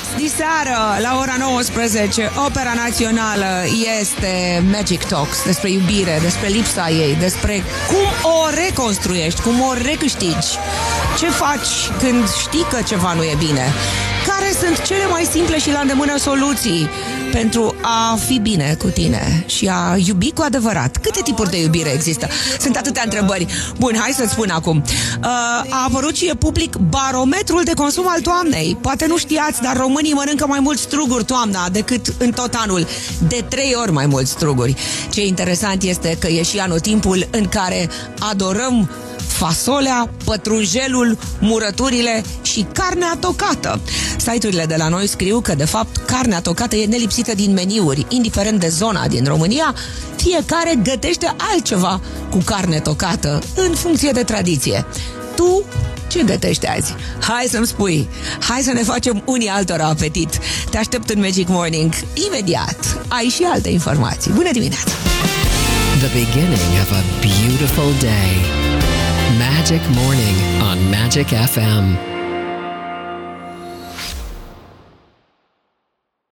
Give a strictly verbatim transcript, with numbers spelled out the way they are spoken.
diseară la ora nouăsprezece, Opera Națională este Magic Talks, despre iubire, despre lipsa ei, despre cum o reconstruiești, cum o recâștigi, ce faci când știi că ceva nu e bine, care sunt cele mai simple și la îndemână soluții pentru a fi bine cu tine și a iubi cu adevărat. Câte tipuri de iubire există? Sunt atâtea întrebări. Bun, hai să-ți spun acum. A apărut și e public barometrul de consum al toamnei. Poate nu știați, dar românii mănâncă mai mult struguri toamna decât în tot anul. De trei ori mai mulți struguri. Ce interesant este că e și anotimpul în care adorăm fasolea, pătrunjelul, murăturile și carnea tocată. Site-urile de la noi scriu că, de fapt, carnea tocată e nelipsită din meniuri, indiferent de zona din România. Fiecare gătește altceva cu carne tocată, în funcție de tradiție. Tu ce gătești azi? Hai să-mi spui. Hai să ne facem unii altora apetit. Te aștept în Magic Morning imediat. Ai și alte informații. Bună dimineața! The beginning of a beautiful day. Magic Morning on Magic F M.